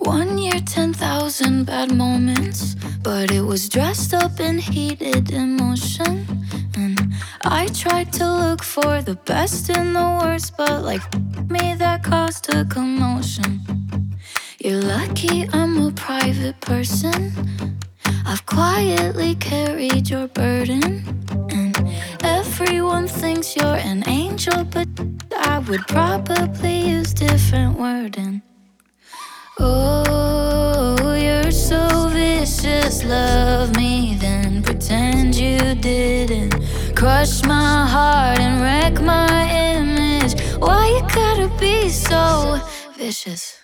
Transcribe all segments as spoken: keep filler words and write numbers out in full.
One year, ten thousand bad moments, but it was dressed up in heated emotion. And I tried to look for the best in the worst, but like me, that caused a commotion. You're lucky I'm a private person. I've quietly carried your burden, and everyone thinks you're an angel, but I would probably use different wording. Oh, you're so vicious, love me, then pretend you didn't. Crush my heart and wreck my image. Why you gotta be so vicious?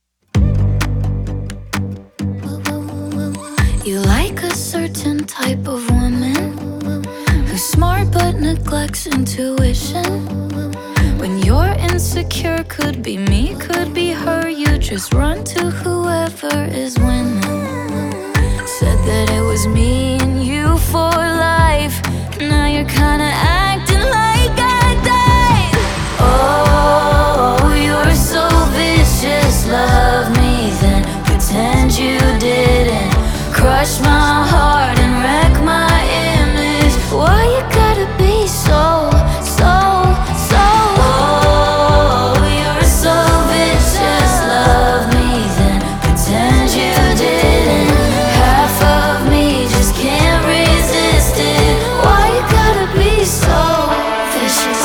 You like a certain type of woman who's smart but neglects intuition. When you're insecure, could be me, could be her. You just run to whoever is winning. Said that it was me and you for life. Now you're kinda acting like I died. Oh, you're so vicious, love me, then pretend you didn't. Crush my heart and wreck my image. Why you gotta be so, so, so? Oh, you're so vicious, love me, then pretend you didn't. Half of me just can't resist it. Why you gotta be so vicious?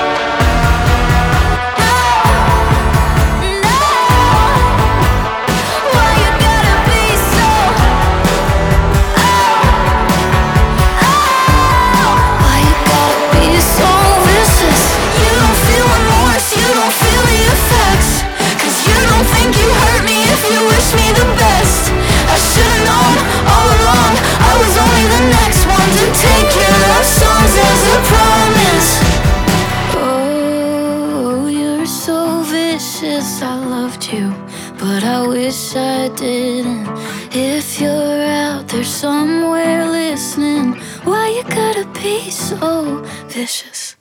I loved you, but I wish I didn't. If you're out there somewhere listening, why you gotta be so vicious?